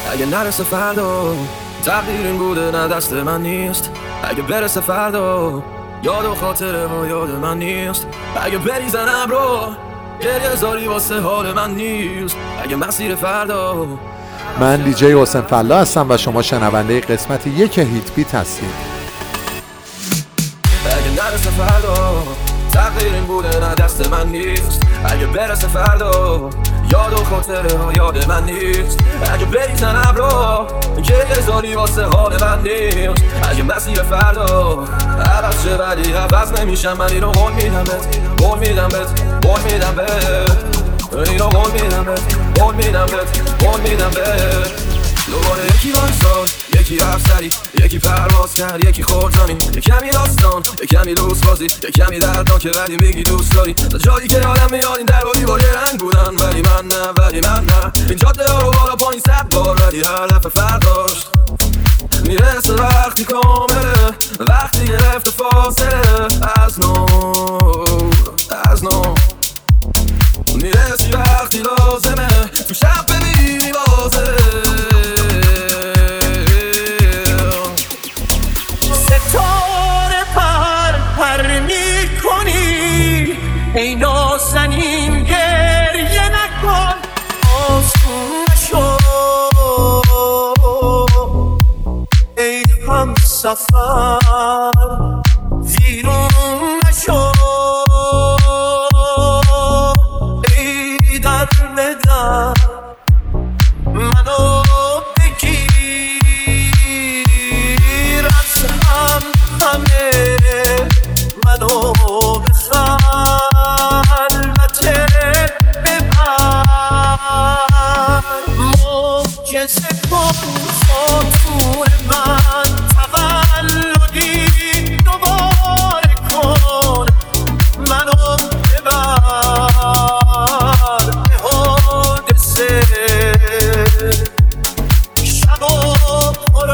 اگه نرسه فردا تقدیر این بوده نه دست من نیست. اگه برسه فردا یاد و خاطره ها یاد من نیست. اگه بریزن ابرو گریه زاری واسه حال من نیست. اگه مسیر فردا. من دیجی حسین فلا هستم و شما شنونده قسمت 1 هیت بیت هستید. اگه نرسه فردا تقدیر این بوده نه دست من نیست. اگه برسه فردا یاد و خاطره ها یاد من نیست. اگه بریزن ابرو گریه زاری واسه حال من نیست. اگه مسیر فردا عوض شه ولی عوض نمیشم. من اینو قول میدم بهت، قول میدم بهت، قول میدم بهت. اینو قول میدم بهت، قول میدم بهت، قول میدم بهت. دوباره یکی وایساد، یکی رفت سری، یکی پرواز کرد، یکی خورد زمین. یک کمی داستان، یک کمی دوست بازی، یک کمی دردناکه ولی میگی دوست داری. تا جایی که آدم میاد این در و دیوار رنگ بودن ولی من نه، ولی من نه. این جاده ها رو بالا پایین 100 بار ولی هدف فرداشت میرسه وقتی کامله، وقتی گرفته فاصله از نو، از نو میرسی وقتی لازمه تو شب ببینی بازه. ستاره پر میکنی ای نازنین گریه نکن. آسون نشو ای هم سفر ویرون نشو ای در بدر منو بگیر از هم همه منو به خلوت ببر. معجزه کن خاطور من تولدی دوباره کن منو ببر به حادثه شب و پر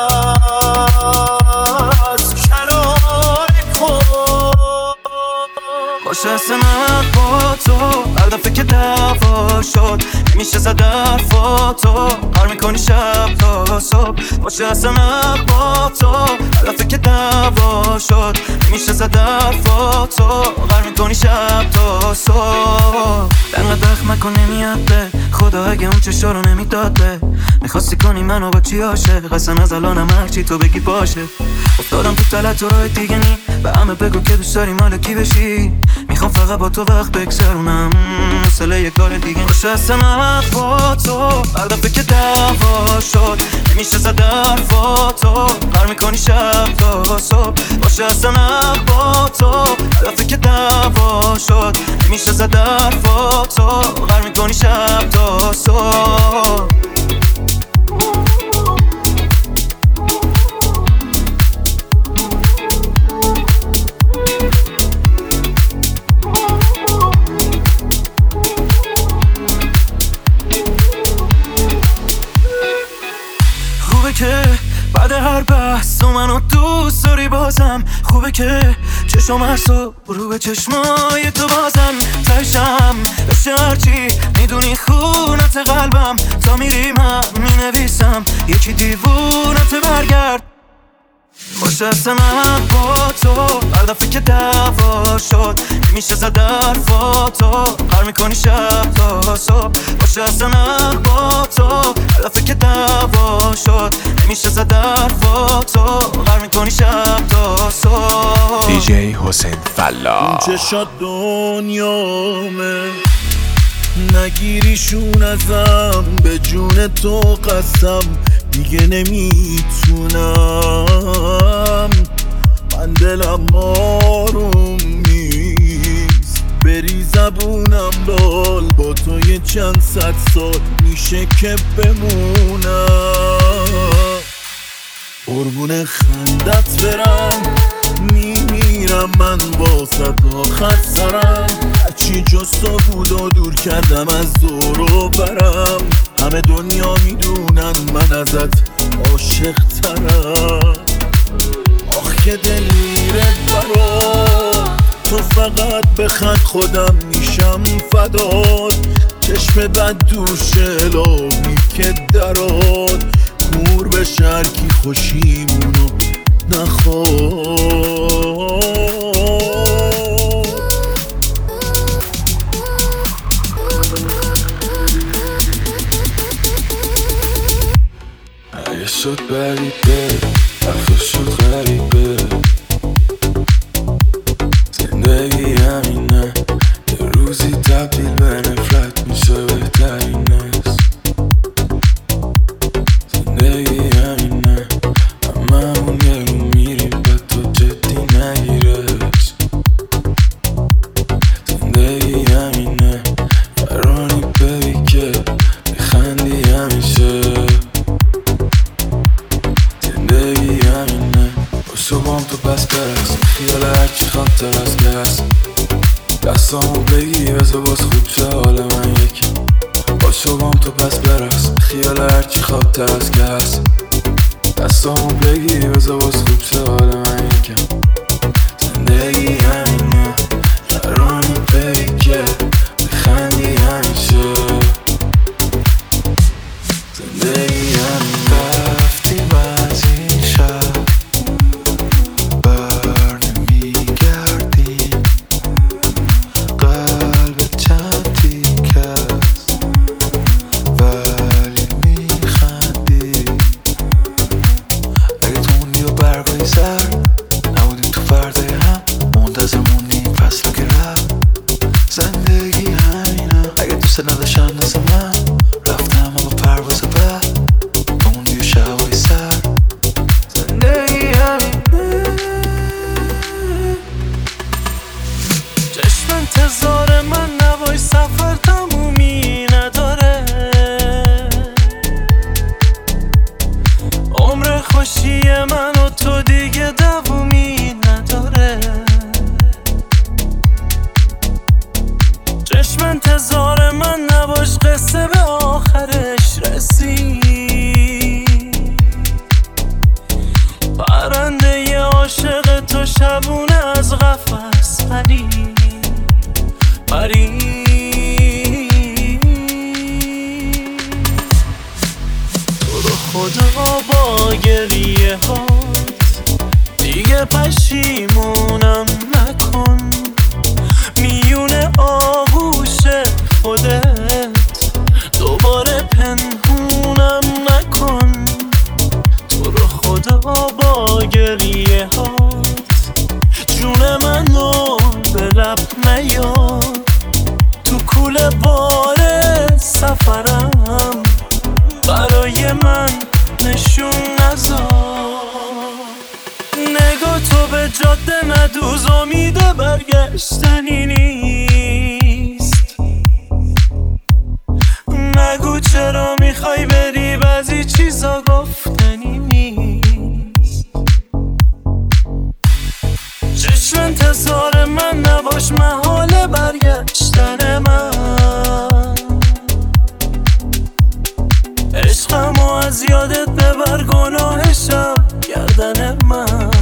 از شراره کن. باشه سمت با تو هر دفعه که دعوا شد میشه زد حرفاتو هر میکنی شب تا صبح. باشه سمت با تو هر دفعه که دعوا شد میشه زد حرفاتو هر میکنی شب تا صبح. انقدر دخم کن نمیاد به خدا اگه اون چشا رو نمیداد به میخواستی کنی منو با چی عاشق. اصلا از الانم هرچی تو بگی باشه. افتادم تو تلت و راه دیگه نی به همه بگو که دوست داری مال کی بشی. میخوام فقط با تو وقت بگذرونم مثل یه کار دیگه. باشه اصلا با تو هر دفعه که دعوا شد نمیشه زد حرفاتو هر میکنی شب تا صبح. باشه اصلا با تو هر دفعه که دعوا شد نمیشه زد حرفاتو هر میکنی شب تا صبح. که بعد هر بحث تو منو دوست داری بازم. خوبه که چشم هر صبح رو به چشمای تو بازم. تایشم بشه هرچی میدونی خونت قلبم. تا میری من مینویسم یکی دیوونت برگرد. باشه اصلا با تو هر دفعه که دعوا شد نمیشه زد حرفاتو هر میکنی شب تا صبح. باشه اصلا با تو هر دفعه که دعوا شد نمیشه زد حرفاتو هر میکنی شب تا صبح. دیجی حسین فلا. اون چشات دنیامه نگیریشون ازم به جون تو قسم دیگه نمیتونم. من دلم آروم نیست بری زبونم لال با تو یه چند صد سال میشه که بمونم. قربون خندت برم میمیرم من با صد آخر سرم. هرچی جز تو بود و دور کردم از دور و برم. همه دنیا میدونن من ازت عاشق ترم. آخ که دل میره برا تو فقط بخند خودم میشم فدات. چشم بد دوشه لابی که درات کور به شرکی خوشیمونو نخواد. اگه شد بریده حرفا شد غریبه، زندگی همینه یه روزی تبدیل به نفرت میشه بهترین است. زندگی همینه هممون یه رو میریم به تو جدی نگیرش. زندگی همینه فرانی ببی که بخندی همیشه. زندگی همینه باشو بام تو پس برس خیال هرچی خاطر از که هست. دستامو بگی بذار باز خوب شه حال من یکی. باشو بام تو پس برس خیال هرچی خاطر از که هست. دستامو بگی بذار باز خوب شه حال من یکی. زندگی همینه فرانی بگی که بخندی همیشه. زندگی همینه رفتیم از این شهر بر نمیگردیم. قلب چند تیک است ولی میخندی. اگه تو موندی و برگای سر نبودیم تو فردای هم منتظر موندیم فصل که رفت. زندگی همینه اگه دوست نداشتم مثل من رفتم اما پرواز بعد تو موندی و شبای سر. زندگی همینه چشم انتظار من نوای سفر تمومی نداره. عمر خوشی من و تو دیگه دوامی نداره. چشم انتظار من نباش قصه به آخرش رسید. پرنده عاشق تو شبونه از قفس پرید. تو رو خدا با گریه هات دیگه پشیمونم نکن. میونه آغوش خودت دوباره پنهونم نکن. تو رو خدا با گریه هات جون منو به لب نیار. تو کوله بار سفرم برای من نشون نذار. نگاه تو به جاده ندوز امید برگشتنی نیست. نگو چرا میخوای بری بعضی چیزا گفتنی نیست. چشم انتظار من نباش محال برگشتن من. عشقمو از یادت ببر گناهشم گردن من.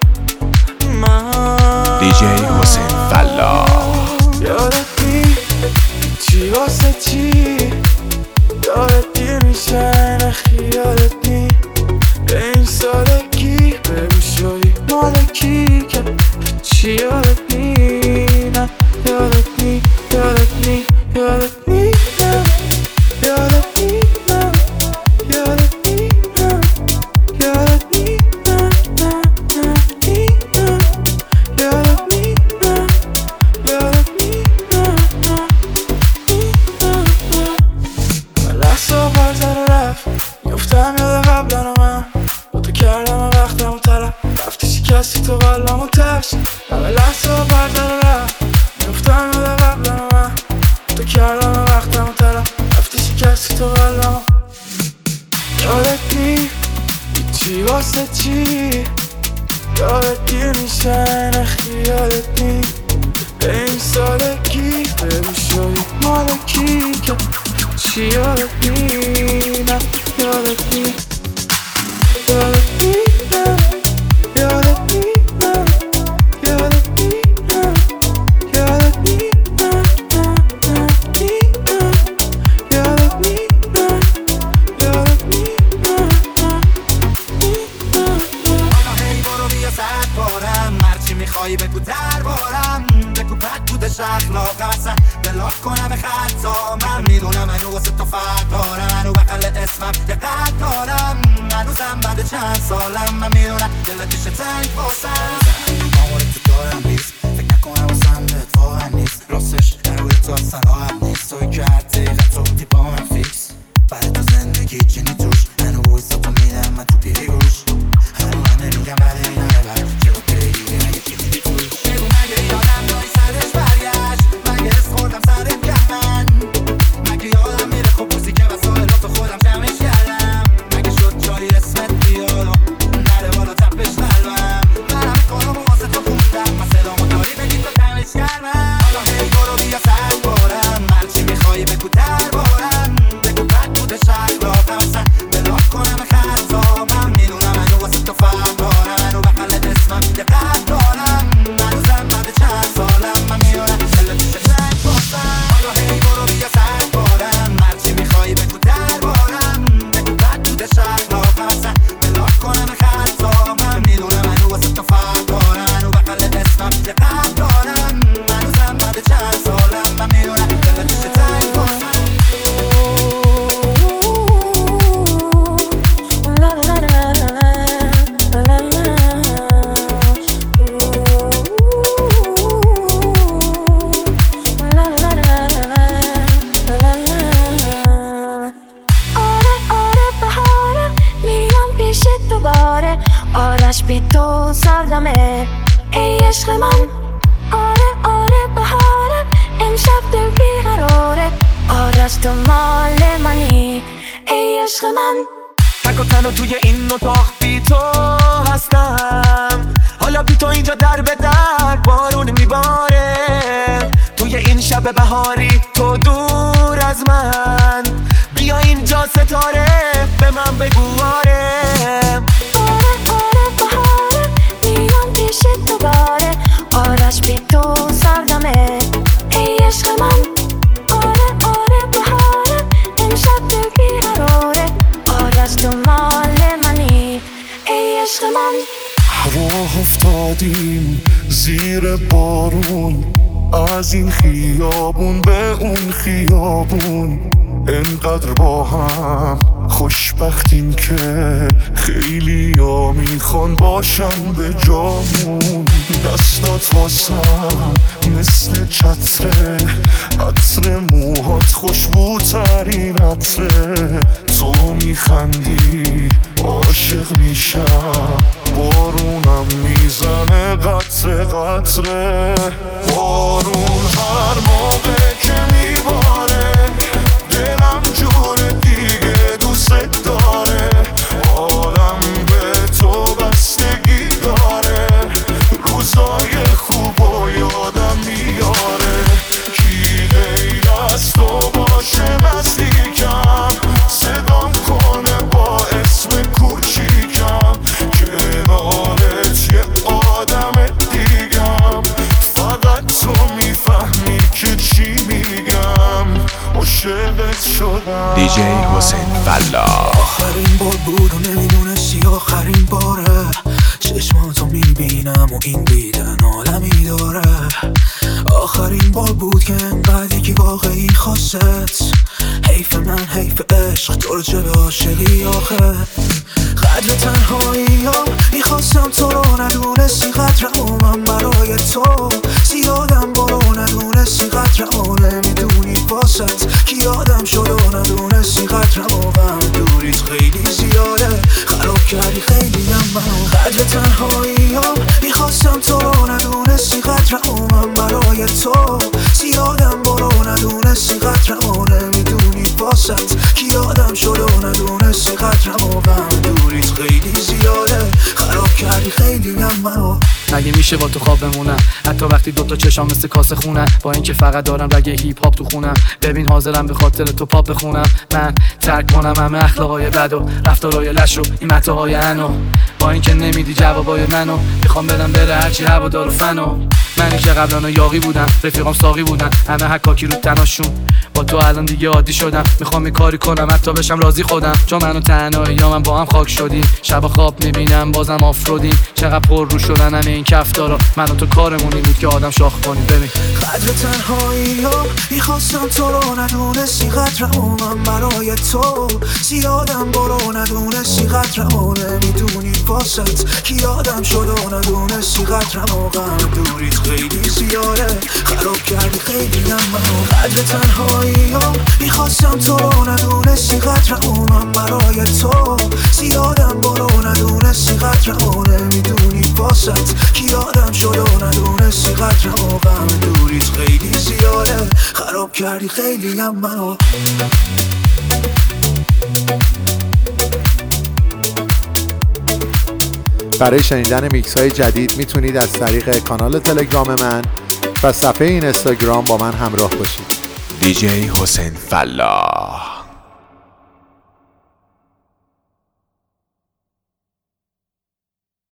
دیجی حسین فلاح. یادت نی چی واسه چی یادت دیر میشه خیالت نی. به این سالگی بگو شدی مالکی که چی یادت نی. نه یادت نی یادت نی یادت نی نه یادت نی نه یادت نی نه یادت نی نه نه نه نی نه یادت نی نه یادت نی نه نه نی نه نه. لحظه برزر رفت میفتم یاد قبلن من با تو کردم وقتم و طرف رفتی شکستی تو قلبم و ترس. همه لحظه برزر رفت میفتم یاد قبلن من تو کردم وقتم و طرف رفتی شکستی تو قلبم. یادت نی چی واسه چی یادت دیر میشه خیالت نی. به این سالگی بگو شدی مالکی که چی یادت نی. نه یادت نی یادت نی نه یادت نی نه یادت نی نه منو واسه تو فرق دارم منو بغل اسمم یه قد دارم هنوزم بعد چند سالم من میدونم دلت میشه تنگ واسم آمار تو دارم بیست فکر نکنم واسم بهت واقعا نیست راستش روی تو اصلا راحت نیست توی که هر دقیقه تو بودی با من فیکس برای تو زندگی چنی توش هنو بایستا تو میدم من تو پیری گوش هنو من نمیگم بله اینم ببر چه رو پیگیری نگه چیزی توش بگو مگه یادم داری سرش برگشت مگه حس خوردم سرت کرد من مگه یادم میره خوب روزی که وسایلاتو خودم جمعش کردم مگه شد جایی اسمت بیاد نره بالا تپش قلبم منم کارو واسه تو خوندم من صدامو داری بگی تو کمش کردم حالا هی برو بیا سر بارم هرچی میخوایی بگو دربارم بگو بد بوده شک را قمسن بلاک کنم خطا من میدونم منو واسه تو فرق دارم منو بغلت اسمم یه قد دارم هنوزم بعد چند سالم من میدونم دلت میشه تنگ واسم حالا هی برو بیا سر بارم هرچی میخوایی بگو دربارم بگو بد بوده شک را قمسن بلاک کنم خطا من میدونم منو واسه تو فرق دارم منو بغلت اسمم یه قد دارم هنوزم بعد چند سالم من میدونم دلت میشه تنگ واسم آرش بی تو سردمه ای عشق من آره بهاره امشب دل بیقراره آرش تو مال منی ای عشق من تک و تنها توی این اتاق بی تو هستم حالا بی تو اینجا در به در بارون میباره توی این شب بهاری تو دور از من بیا اینجا ستاره به من بگو آره بهاره میام پیش دوباره آرش بی تو سردمه ای عشق من آره بهاره امشب دل بیقراره آرش تو مال منی ای عشق من راه افتادیم زیر بارون از این خیابون به اون خیابون انقدر با هم خوشبختیم که خیلی ها میخوان باشن به جامون دستات واسم مثل چتره عطر موهات خوشبوترین عطره تو میخندی عاشق میشم بارونم میزنه قطره قطره بارون هر موقع که میباره دلم جور دیگه دوست داره عالم به تو بستگی داره روزای خوب و یادم میاره کی غیر از تو باشه نزدیکم صدام کنه با اسم کوچیکم کنارت یه آدم دیگم فقط تو میفهمی که چی میگم عاشقت شدم دیجی حسین فلاح آخرین بار بود و نمیدونستی آخرین باره چشماتو میبینم و این دیدن عالمی داره آخرین بار بود که انقدر یکی واقعی خواست حیف من حیف عشق تو رو چه به عاشقی آخه قدر تنهایی ها میخواستم تو رو ندونستی قدر من برای تو زیادم برو ندونستی قدر نمیدونی باست که یادم شد و ندونستی قدر من دوریت خیلی زیاده خراب کردی خیلی منو قدر تنهایی ها میخواستم تو رو ندونستی قدر من برای تو زیادم برو ندونستی قدر نمیدونی باست که یادم شد و ندونستی قدر من دوریت خیلی زیاده خراب کردی خیلی منو مگه میشه با تو خواب بمونم حتی وقتی دوتا چشام مثل کاسه خونم با اینکه فقط دارم رگ هیپ هاپ تو خونم ببین حاضرم به خاطر تو پاپ بخونم من ترک کنم همه اخلاقای بد و رفتارای لش و این متاهای انو با اینکه نمیدی جوابای منو میخوام بدم بره هرچی هوادار و فنو منی که قبلا یاقی بودم، رفیقام ساقی بودن، همه حکاکی رو تناشون. با تو الان دیگه عادی شدم، میخوام این کاری کنم حتی بشم راضی خودم. چون منو تنهایی یا من با هم خاک شدیم، شب خواب میبینم بازم آفرودیم. چقدر پر رو شدن همه این کفتارا، من و تو کارمونی بود که آدم شاخ کنیم. ببین قدر تنهایی ها میخواستم تو رو ندونستی، قدرمونم برای تو زیادم برو ندونستی، قدرمو نمیدونی واسط کی آدم شد و ندونستی، قدرمو غم دوریت خیلی زیاده، خراب کردی خیلی هم منو. قدر تنهایی ها میخواستم تو رو ندونستی، قدرمونم برای تو زیادم برو ندونستی، قدرمو نمیدونی واسط کی آدم شد و ندونستی، قدرمو غم دوریت خیلی زیاده، خراب کردی خیلی هم منو. برای شنیدن میکس های جدید میتونید از طریق کانال تلگرام من و صفحه اینستاگرام با من همراه باشید. دیجی حسین فلاح.